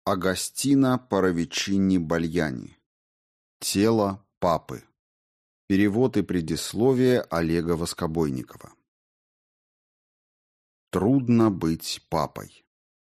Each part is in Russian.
Агостино Паравичини Бальяни. Тело папы. Перевод и предисловие Олега Воскобойникова. Трудно быть папой.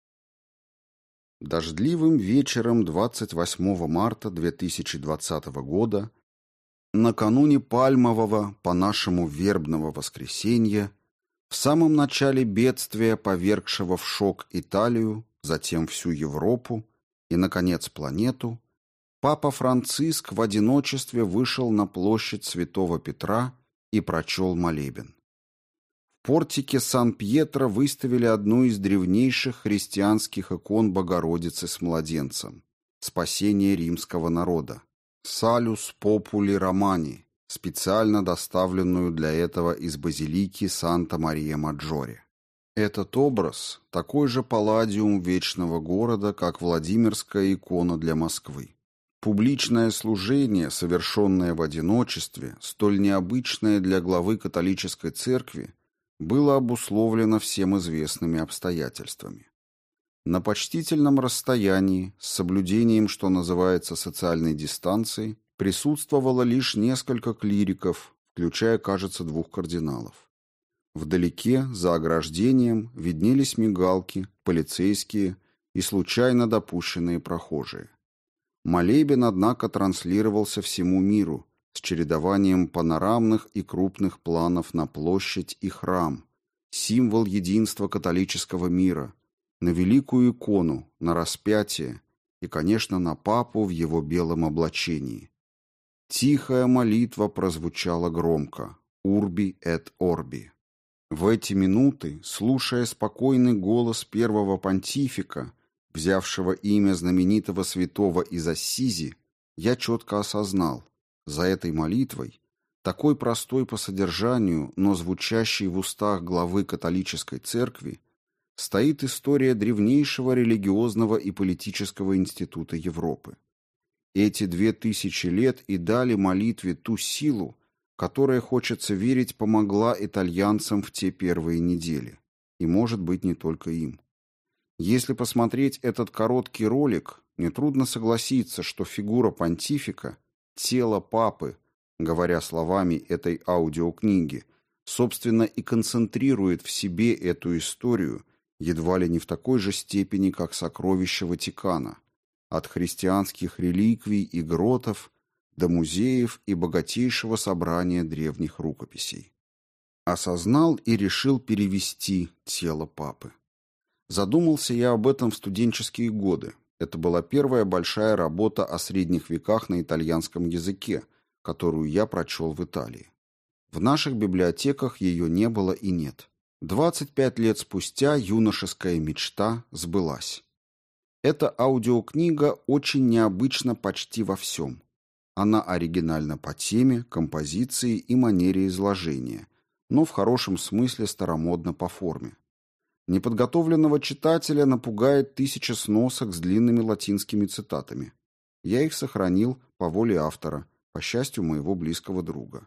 Дождливым вечером 28 марта 2020 года, накануне Пальмового, по-нашему вербного воскресенья, в самом начале бедствия, повергшего в шок Италию, затем всю Европу и, наконец, планету, папа Франциск в одиночестве вышел на площадь Святого Петра и прочел молебен. В портике Сан-Пьетро выставили одну из древнейших христианских икон Богородицы с младенцем – спасение римского народа – «Салюс Попули Романи», специально доставленную для этого из базилики Санта-Мария-Маджоре. Этот образ – такой же палладиум вечного города, как Владимирская икона для Москвы. Публичное служение, совершенное в одиночестве, столь необычное для главы католической церкви, было обусловлено всем известными обстоятельствами. На почтительном расстоянии, с соблюдением, что называется, социальной дистанции, присутствовало лишь несколько клириков, включая, кажется, 2 кардиналов. Вдалеке, за ограждением, виднелись мигалки, полицейские и случайно допущенные прохожие. Молебен, однако, транслировался всему миру с чередованием панорамных и крупных планов на площадь и храм, символ единства католического мира, на великую икону, на распятие и, конечно, на папу в его белом облачении. Тихая молитва прозвучала громко «Урби эт орби». В эти минуты, слушая спокойный голос первого понтифика, взявшего имя знаменитого святого из Ассизи, я четко осознал, за этой молитвой, такой простой по содержанию, но звучащей в устах главы католической церкви, стоит история древнейшего религиозного и политического института Европы. Эти 2000 лет и дали молитве ту силу, которая, хочется верить, помогла итальянцам в те первые недели. И, может быть, не только им. Если посмотреть этот короткий ролик, нетрудно согласиться, что фигура понтифика, тело папы, говоря словами этой аудиокниги, собственно и концентрирует в себе эту историю едва ли не в такой же степени, как сокровища Ватикана, от христианских реликвий и гротов до музеев и богатейшего собрания древних рукописей. Осознал и решил перевести тело папы. Задумался я об этом в студенческие годы. Это была первая большая работа о средних веках на итальянском языке, которую я прочел в Италии. В наших библиотеках ее не было и нет. 25 лет спустя юношеская мечта сбылась. Эта аудиокнига очень необычна почти во всем. Она оригинальна по теме, композиции и манере изложения, но в хорошем смысле старомодна по форме. Неподготовленного читателя напугает 1000 сносок с длинными латинскими цитатами. Я их сохранил по воле автора, по счастью моего близкого друга.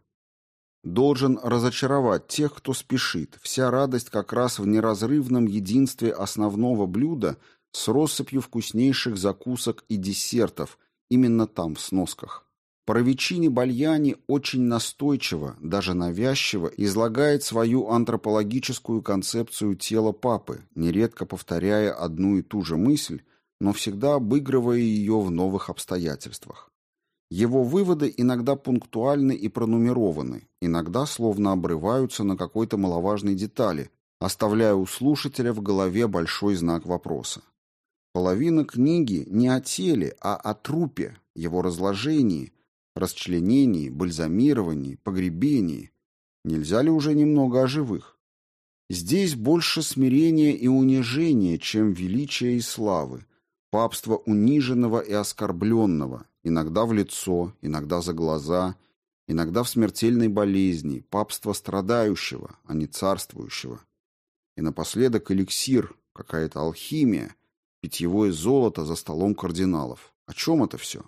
Должен разочаровать тех, кто спешит. Вся радость как раз в неразрывном единстве основного блюда с россыпью вкуснейших закусок и десертов, именно там, в сносках. Паравичини Бальяни очень настойчиво, даже навязчиво, излагает свою антропологическую концепцию тела папы, нередко повторяя одну и ту же мысль, но всегда обыгрывая ее в новых обстоятельствах. Его выводы иногда пунктуальны и пронумерованы, иногда словно обрываются на какой-то маловажной детали, оставляя у слушателя в голове большой знак вопроса. Половина книги не о теле, а о трупе, его разложении, расчленении, бальзамировании, погребении. Нельзя ли уже немного о живых? Здесь больше смирения и унижения, чем величия и славы, папства униженного и оскорбленного, иногда в лицо, иногда за глаза, иногда в смертельной болезни, папство страдающего, а не царствующего. И напоследок эликсир, какая-то алхимия, питьевое золото за столом кардиналов. О чем это все?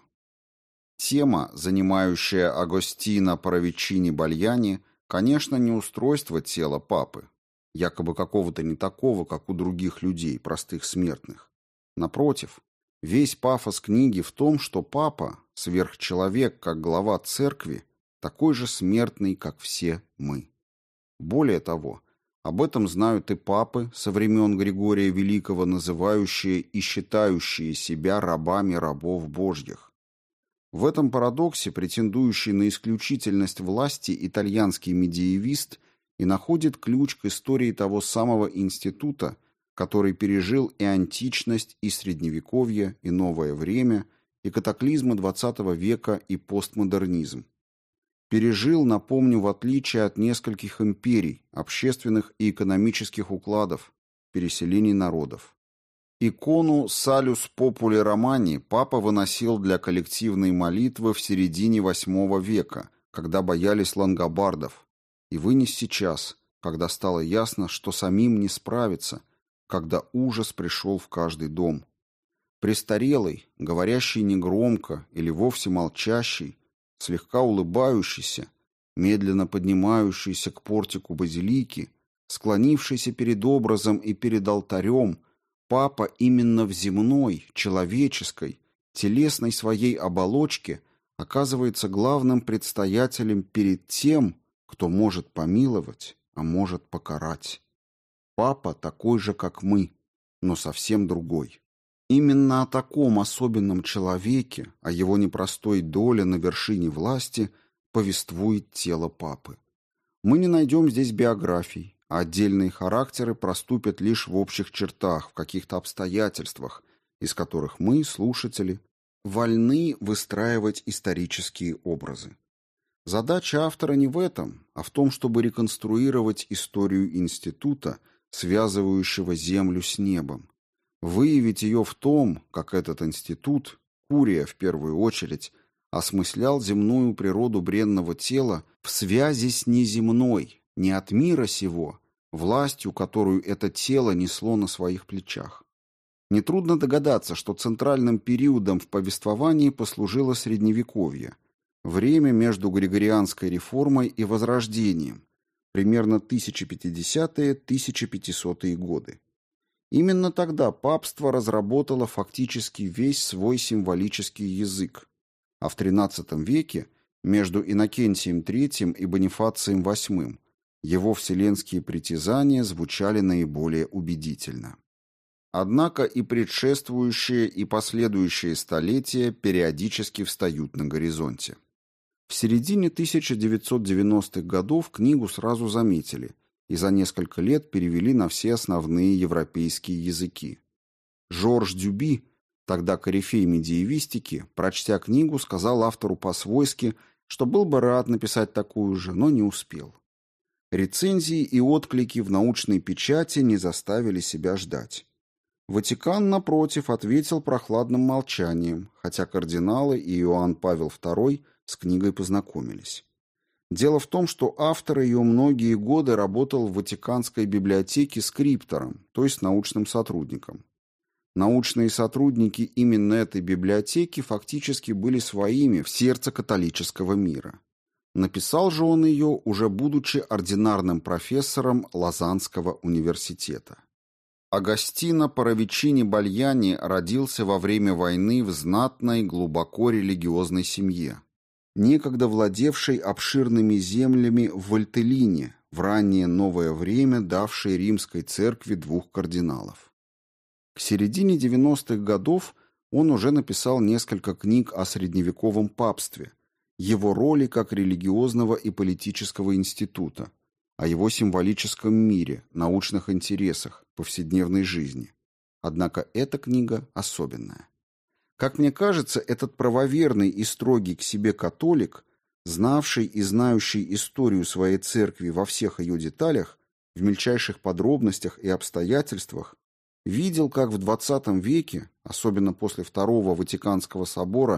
Тема, занимающая Агостино Паравичини Бальяни, конечно, не устройство тела папы, якобы какого-то не такого, как у других людей, простых смертных. Напротив, Весь пафос книги в том, что папа, сверхчеловек, как глава церкви, такой же смертный, как все мы. Более того, об этом знают и папы со времен Григория Великого, называющие и считающие себя рабами рабов Божьих. В этом парадоксе, претендующий на исключительность власти, итальянский медиевист и находит ключ к истории того самого института, который пережил и античность, и средневековье, и новое время, и катаклизмы XX века, и постмодернизм. Пережил, напомню, в отличие от нескольких империй, общественных и экономических укладов, переселений народов. Икону «Салюс Попули Романи» папа выносил для коллективной молитвы в середине VIII века, когда боялись лангобардов, и вынес сейчас, когда стало ясно, что самим не справиться, когда ужас пришел в каждый дом. Престарелый, говорящий негромко или вовсе молчащий, слегка улыбающийся, медленно поднимающийся к портику базилики, склонившийся перед образом и перед алтарем, папа именно в земной, человеческой, телесной своей оболочке оказывается главным предстоятелем перед тем, кто может помиловать, а может покарать. Папа такой же, как мы, но совсем другой. Именно о таком особенном человеке, о его непростой доле на вершине власти, повествует тело папы. Мы не найдем здесь биографий, а отдельные характеры проступят лишь в общих чертах, в каких-то обстоятельствах, из которых мы, слушатели, вольны выстраивать исторические образы. Задача автора не в этом, а в том, чтобы реконструировать историю института, связывающего землю с небом, выявить ее в том, как этот институт, Курия в первую очередь, осмыслял земную природу бренного тела в связи с неземной, не от мира сего, властью, которую это тело несло на своих плечах. Нетрудно догадаться, что центральным периодом в повествовании послужило Средневековье, время между Григорианской реформой и Возрождением, примерно 1050-1500 годы. Именно тогда папство разработало фактически весь свой символический язык, а в XIII веке между Иннокентием III и Бонифацием VIII его вселенские притязания звучали наиболее убедительно. Однако и предшествующие, и последующие столетия периодически встают на горизонте. В середине 1990-х годов книгу сразу заметили и за несколько лет перевели на все основные европейские языки. Жорж Дюби, тогда корифей медиевистики, прочтя книгу, сказал автору по-свойски, что был бы рад написать такую же, но не успел. Рецензии и отклики в научной печати не заставили себя ждать. Ватикан, напротив, ответил прохладным молчанием, хотя кардиналы и Иоанн Павел II с книгой познакомились. Дело в том, что автор ее многие годы работал в Ватиканской библиотеке скриптором, то есть научным сотрудником. Научные сотрудники именно этой библиотеки фактически были своими в сердце католического мира. Написал же он ее, уже будучи ординарным профессором Лозаннского университета. Агостино Паравичини Бальяни родился во время войны в знатной, глубоко религиозной семье, некогда владевшей обширными землями в Вальтеллине, в раннее новое время давшей римской церкви 2 кардиналов. К середине 90-х годов он уже написал несколько книг о средневековом папстве, его роли как религиозного и политического института, о его символическом мире, научных интересах, повседневной жизни. Однако эта книга особенная. Как мне кажется, этот правоверный и строгий к себе католик, знавший и знающий историю своей церкви во всех ее деталях, в мельчайших подробностях и обстоятельствах, видел, как в XX веке, особенно после Второго Ватиканского собора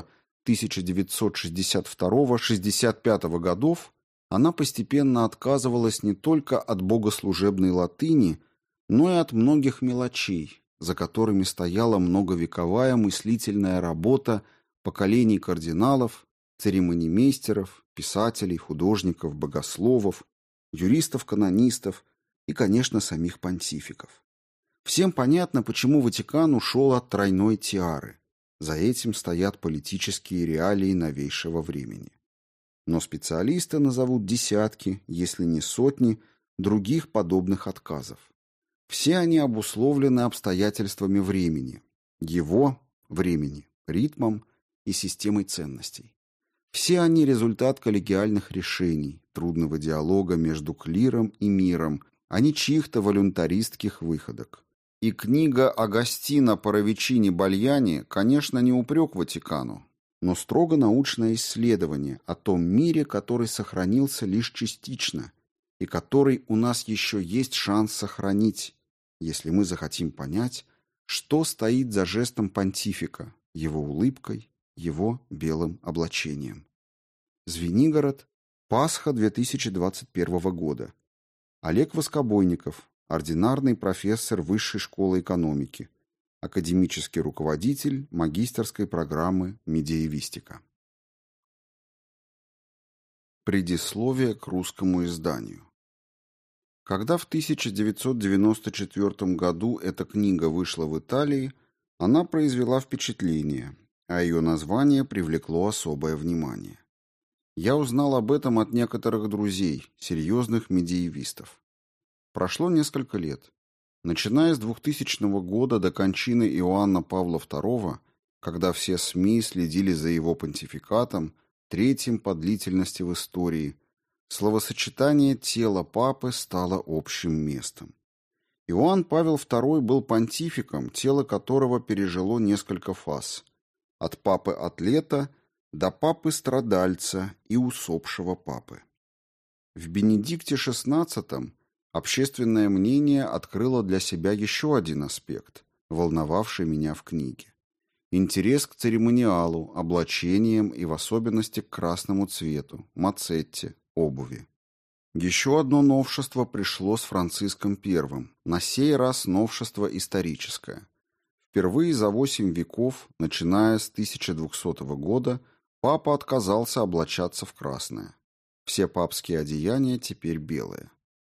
1962-65 годов, она постепенно отказывалась не только от богослужебной латыни, но и от многих мелочей, за которыми стояла многовековая мыслительная работа поколений кардиналов, церемонимейстеров, писателей, художников, богословов, юристов-канонистов и, конечно, самих понтификов. Всем понятно, почему Ватикан ушел от тройной тиары. За этим стоят политические реалии новейшего времени. Но специалисты назовут десятки, если не сотни, других подобных отказов. Все они обусловлены обстоятельствами времени, его времени, ритмом и системой ценностей. Все они результат коллегиальных решений, трудного диалога между клиром и миром, а не чьих-то волюнтаристских выходок. И книга Агостино Паравичини-Бальяни, конечно, не упрек Ватикану, но строго научное исследование о том мире, который сохранился лишь частично и который у нас еще есть шанс сохранить, если мы захотим понять, что стоит за жестом понтифика, его улыбкой, его белым облачением. Звенигород, Пасха 2021 года. Олег Воскобойников, ординарный профессор Высшей школы экономики, академический руководитель магистерской программы «Медиевистика». Предисловие к русскому изданию. Когда в 1994 году эта книга вышла в Италии, она произвела впечатление, а ее название привлекло особое внимание. Я узнал об этом от некоторых друзей, серьезных медиевистов. Прошло несколько лет. Начиная с 2000 года до кончины Иоанна Павла II, когда все СМИ следили за его понтификатом, третьим по длительности в истории, словосочетание «тело папы» стало общим местом. Иоанн Павел II был понтификом, тело которого пережило несколько фаз. От папы-атлета до папы-страдальца и усопшего папы. В Бенедикте XVI общественное мнение открыло для себя еще один аспект, волновавший меня в книге. Интерес к церемониалу, облачениям и в особенности к красному цвету, мацетте, обуви. Еще одно новшество пришло с Франциском I, на сей раз новшество историческое. Впервые за 8 веков, начиная с 1200 года, папа отказался облачаться в красное. Все папские одеяния теперь белые.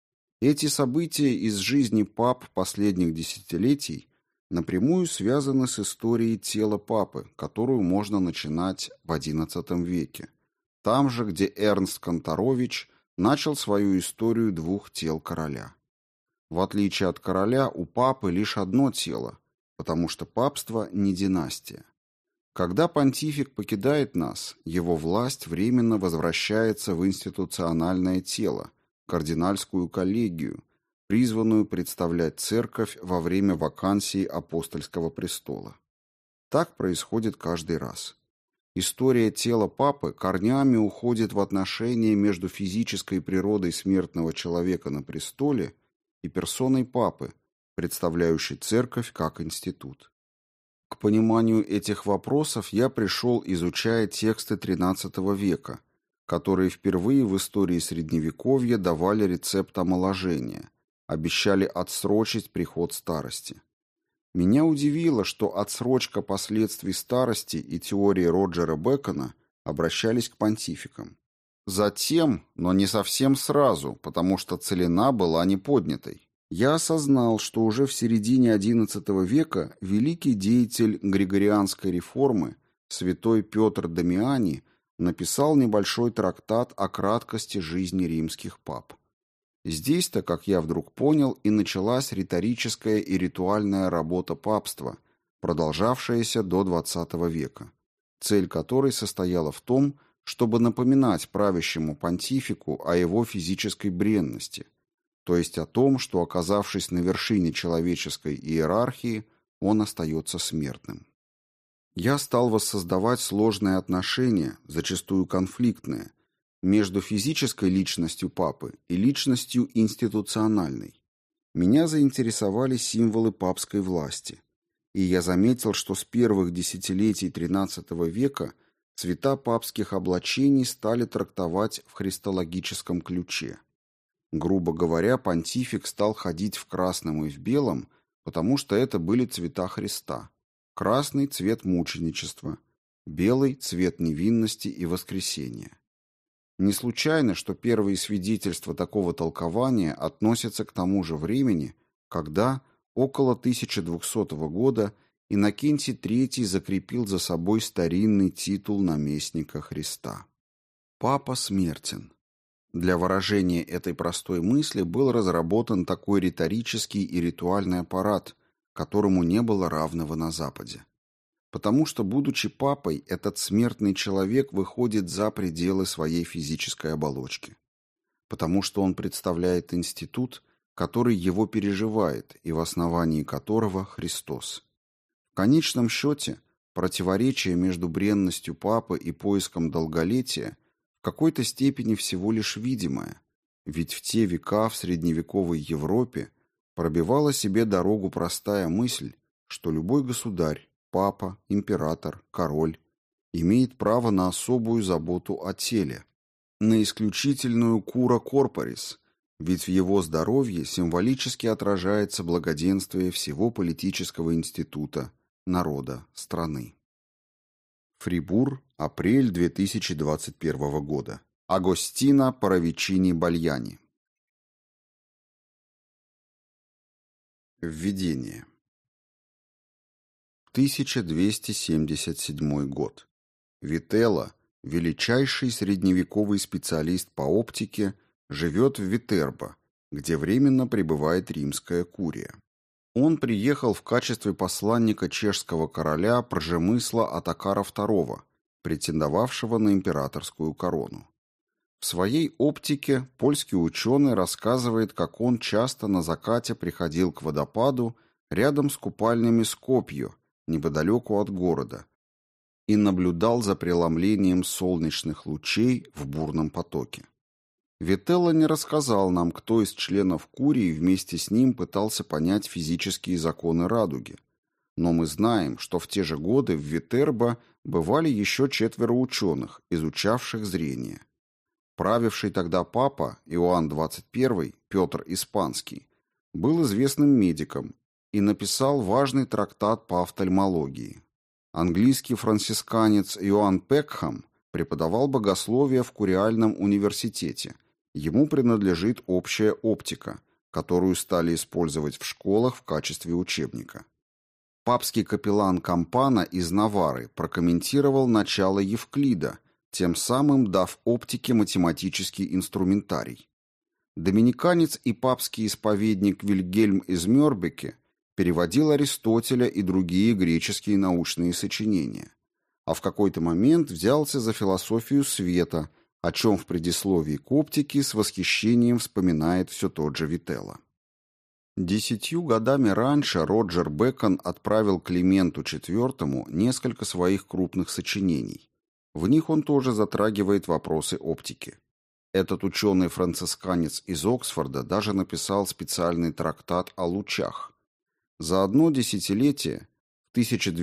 Эти события из жизни пап последних десятилетий напрямую связаны с историей тела папы, которую можно начинать в XI веке, там же, где Эрнст Канторович начал свою историю двух тел короля. В отличие от короля, у папы лишь одно тело, потому что папство не династия. Когда понтифик покидает нас, его власть временно возвращается в институциональное тело, кардинальскую коллегию, призванную представлять церковь во время вакансии апостольского престола. Так происходит каждый раз. История тела папы корнями уходит в отношения между физической природой смертного человека на престоле и персоной папы, представляющей церковь как институт. К пониманию этих вопросов я пришел, изучая тексты XIII века, которые впервые в истории Средневековья давали рецепт омоложения, обещали отсрочить приход старости. Меня удивило, что отсрочка последствий старости и теории Роджера Бэкона обращались к понтификам. Затем, но не совсем сразу, потому что целина была не поднятой, я осознал, что уже в середине XI века великий деятель Григорианской реформы, святой Петр Дамиани, написал небольшой трактат о краткости жизни римских пап. Здесь-то, как я вдруг понял, и началась риторическая и ритуальная работа папства, продолжавшаяся до XX века, цель которой состояла в том, чтобы напоминать правящему понтифику о его физической бренности, то есть о том, что, оказавшись на вершине человеческой иерархии, он остается смертным. Я стал воссоздавать сложные отношения, зачастую конфликтные, между физической личностью папы и личностью институциональной. Меня заинтересовали символы папской власти, и я заметил, что с первых десятилетий XIII века цвета папских облачений стали трактовать в христологическом ключе. Грубо говоря, понтифик стал ходить в красном и в белом, потому что это были цвета Христа. Красный – цвет мученичества, белый – цвет невинности и воскресения. Не случайно, что первые свидетельства такого толкования относятся к тому же времени, когда, около 1200 года, Иннокентий III закрепил за собой старинный титул наместника Христа. Папа смертен. Для выражения этой простой мысли был разработан такой риторический и ритуальный аппарат, которому не было равного на Западе. Потому что, будучи папой, этот смертный человек выходит за пределы своей физической оболочки. Потому что он представляет институт, который его переживает и в основании которого Христос. В конечном счете, противоречие между бренностью папы и поиском долголетия в какой-то степени всего лишь видимое, ведь в те века в средневековой Европе пробивала себе дорогу простая мысль, что любой государь, папа, император, король имеет право на особую заботу о теле, на исключительную кура корпорис, ведь в его здоровье символически отражается благоденствие всего политического института, народа, страны. Фрибур, апрель 2021 года. Агостино Паравичини Бальяни. Введение. 1277 год. Вителло, величайший средневековый специалист по оптике, живет в Витербо, где временно пребывает римская курия. Он приехал в качестве посланника чешского короля Пржемысла Отокара II, претендовавшего на императорскую корону. В своей оптике польский ученый рассказывает, как он часто на закате приходил к водопаду рядом с купальнями Скопью, неподалеку от города, и наблюдал за преломлением солнечных лучей в бурном потоке. Вителло не рассказал нам, кто из членов Курии вместе с ним пытался понять физические законы радуги, но мы знаем, что в те же годы в Витербо бывали еще 4 ученых, изучавших зрение. Правивший тогда папа Иоанн XXI, Петр Испанский, был известным медиком и написал важный трактат по офтальмологии. Английский францисканец Иоанн Пекхам преподавал богословие в Куриальном университете. Ему принадлежит общая оптика, которую стали использовать в школах в качестве учебника. Папский капеллан Кампана из Наварры прокомментировал начало Евклида, тем самым дав оптике математический инструментарий. Доминиканец и папский исповедник Вильгельм из Мёрбеке переводил Аристотеля и другие греческие научные сочинения, а в какой-то момент взялся за философию света, о чем в предисловии к оптике с восхищением вспоминает все тот же Вителло. 10 годами раньше Роджер Бэкон отправил Клименту IV несколько своих крупных сочинений. В них он тоже затрагивает вопросы оптики. Этот ученый-францисканец из Оксфорда даже написал специальный трактат о лучах. За одно десятилетие, в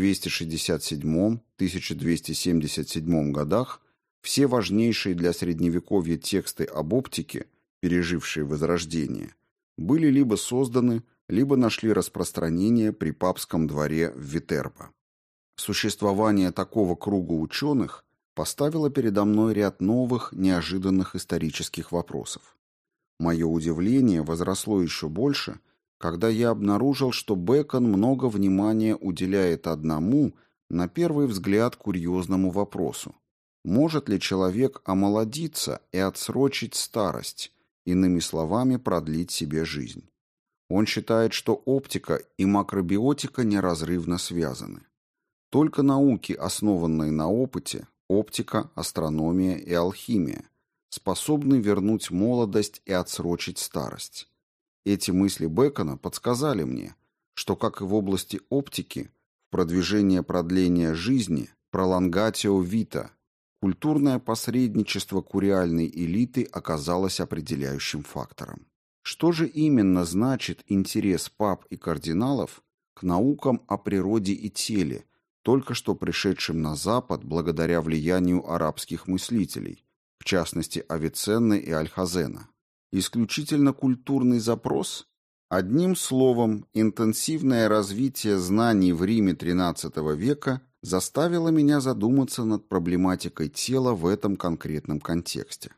1267-1277 годах, все важнейшие для Средневековья тексты об оптике, пережившие Возрождение, были либо созданы, либо нашли распространение при папском дворе в Витербо. Существование такого круга ученых поставило передо мной ряд новых, неожиданных исторических вопросов. Мое удивление возросло еще больше, когда я обнаружил, что Бэкон много внимания уделяет одному, на первый взгляд, курьезному вопросу. Может ли человек омолодиться и отсрочить старость, иными словами, продлить себе жизнь? Он считает, что оптика и макробиотика неразрывно связаны. Только науки, основанные на опыте, оптика, астрономия и алхимия, способны вернуть молодость и отсрочить старость. Эти мысли Бэкона подсказали мне, что, как и в области оптики, в продвижение продления жизни, prolongatio vita, культурное посредничество куриальной элиты оказалось определяющим фактором. Что же именно значит интерес пап и кардиналов к наукам о природе и теле, только что пришедшим на Запад благодаря влиянию арабских мыслителей, в частности Авиценны и Альхазена? Исключительно культурный запрос? Одним словом, интенсивное развитие знаний в Риме XIII века заставило меня задуматься над проблематикой тела в этом конкретном контексте.